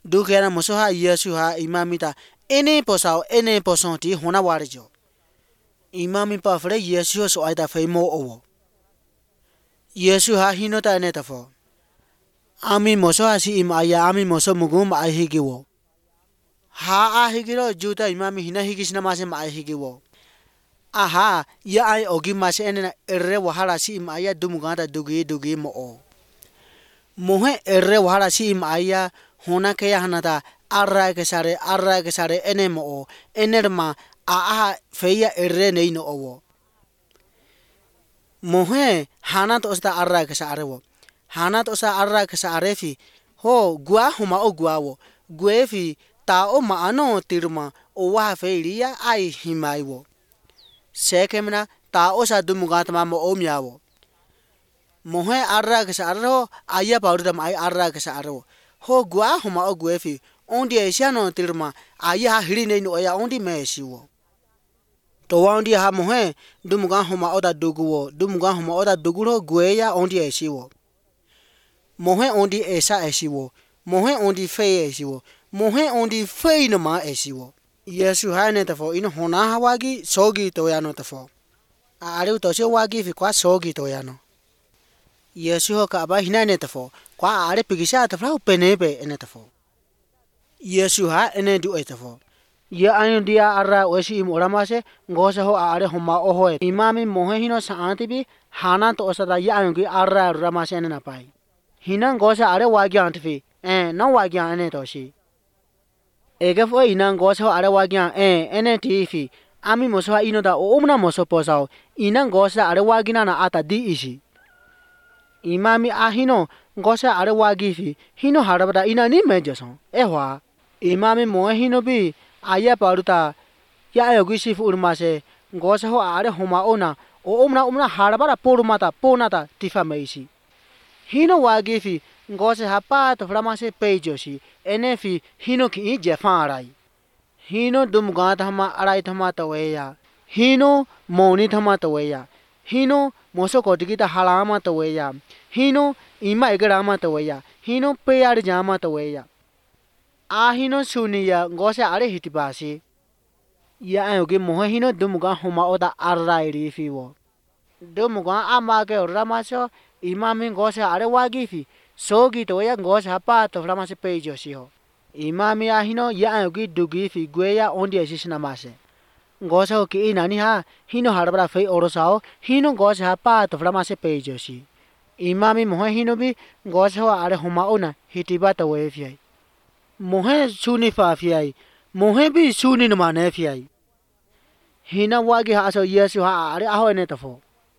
Dukera mosoha Yesuha imamita ene posonti hona warijo. Imami pafre Yesu so aida femo owo. Yesuha hinota netafo. Ami mosoha si imaya ami moso mugum ahigiwo. Ha ahigiro juta imami hina higisna mase ma ahigiwo. Aha ya ai ogi mase enena erre wahala si imaya dumuganda dugi mo o. Mohe erre wahala si imaya hona kaya hanata arra ke sare ene mo o enerma aha feya erre nei no owo. Mohe hanat osta arra ke sarewo. Hanat osta arra ke sarefi ho gua huma o guawo. Guefi ta o maano tirma o wa feiria ai himaiwo. Sekemna ta osa dumugatma mo o miawo. Mohe arra ke sarro aya pauda mai arra ke sarro. Ho gua huma o guefi ondi esiano tirma aya hirine no ya ondi mesiwo. To ondi ha mohe dumuga huma oda duguwo dumuga huma oda duguro gueya ondi esiwo. Mohe ondi esa esiwo. Mohe ondi fe esiwo. Mohe ondi fe no ma esiwo. Yesu hane tafo ino hona hawagi sogi to yano tafo. Are to se wagi fi kwa sogi to yano. Yesu ho ka ba hinane tafo kwa are pigisa tafo penebe ene tafo. Yesu ha ene du etafo. Ya ayon dia arra wesi im oramase ngose ho are homa oho imami mohe hino saanti bi hana to osada ya ayon gi arra ramase ene napai. Hina ngose are wagi antfi no wagi ene toshi. Ege fo ina ngose ho are wagi ene tifi ami moso ino da omna moso posao ina ngose are wagi na ata di isi. Imami ahino ngose are wagi fi hino harabada ina ni mejason ehwa imami mohe hino bi aya paruta ya ayogi sifu urmase ngose ho are homa ona o omna harabara porumata ponata tifa meisi hino wagi fi ngose hapa to flamase pejosi enefi hino ki jefarai hino dumgata hama arai thama taweya hino moni thama taweya hino moso kodigita halama taweya hino ima egrama taweya hino peyar jama taweya ahino suniya ngose are hitibasi ya ayogi mohe hino dumuga homa oda arrairi fiwo dumuga amage ramaso imami ngose are wagi fi sogi toya ngose hapa to ramase pejosi ho imami ahino ya ayogi dugi fi gueya ondi esisna mase ngose ho ki inani ha hino harbara fe orosao hino ngose hapa to ramase pejosi imami mohe hino bi ngose ho are homa ona hitiba to wefi mohe suni fafiai mohe bi suni no mane fiai hina wagi haso Yesu ha are aho ene tafo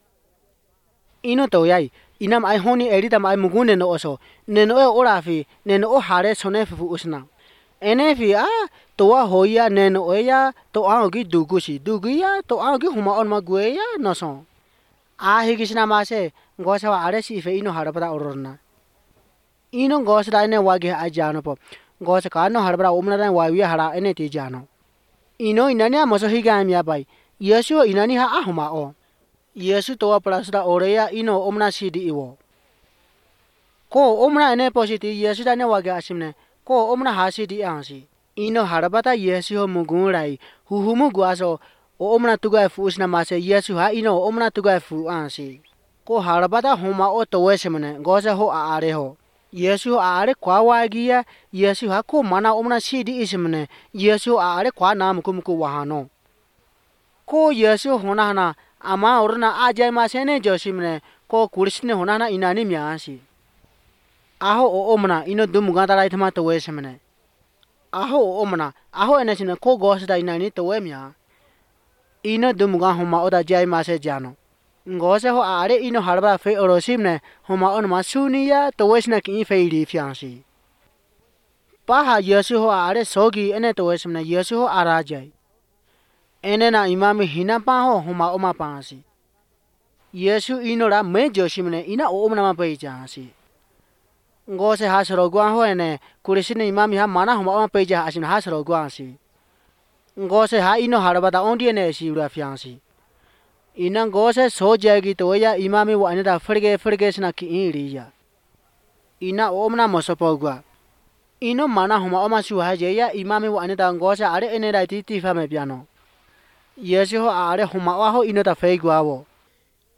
ino to yai inam ai honi edita mai mugune no oso neno e orafi neno o hare sone fu usna ene fi to wa hoya neno oya to angi dugi ya to angi huma on magueya no so higisna mase ngosa wa are si fe ino harabada ororna ino ngosa ine wagi ajano po ngose kano harbara omna dan wawi hara ene ti jano ino inani amoso higami abai Yesu inani ha ahuma o Yesu to prasda oreya ino omna sidi iwo ko omna ene positi Yesu dane wagi asimne ko omna hasidi ansi ino harbata Yesu mugurai huhumu guaso o omna tuga fusna mase Yesu ha ino omna tuga fu ansi ko harbata huma o to wesemne ngose ho are ho Yesu are kwa wagia Yesu ha ko mana omna sidi ismne Yesu are kwa nam kumku wahano ko Yesu honana ama orna ajai masene josimne ko kursne honana inani myasi aho o omna ino dumuga tarai thama to wesemne aho o omna aho enesine ko gosda inani to wemya ino dumuga homa oda jai mase jano ngose ho are ino harba fe orosimne homa on masuniya to wesna ki fe ri fiansi paha Yesu ho are sogi ene to wesna Yesu ho arajai ene na imami hina pa ho homa oma pansi Yesu ino ra me josimne ina o omna ma pe jansi ngose hasro gwa ho ene kurisine imami ha mana homa oma pe ja asin hasro gwa si ngose ha ino harba da ondi ene si ura fiansi ina ngose so jagi to ya imami wa ina frige sna ki iriya ina omna mosopogwa ino mana huma oma su haje ya imami wa ane ta ngosa are ene ra ti fa me piano yesu ho are huma wa ho ino ta fei gwa wo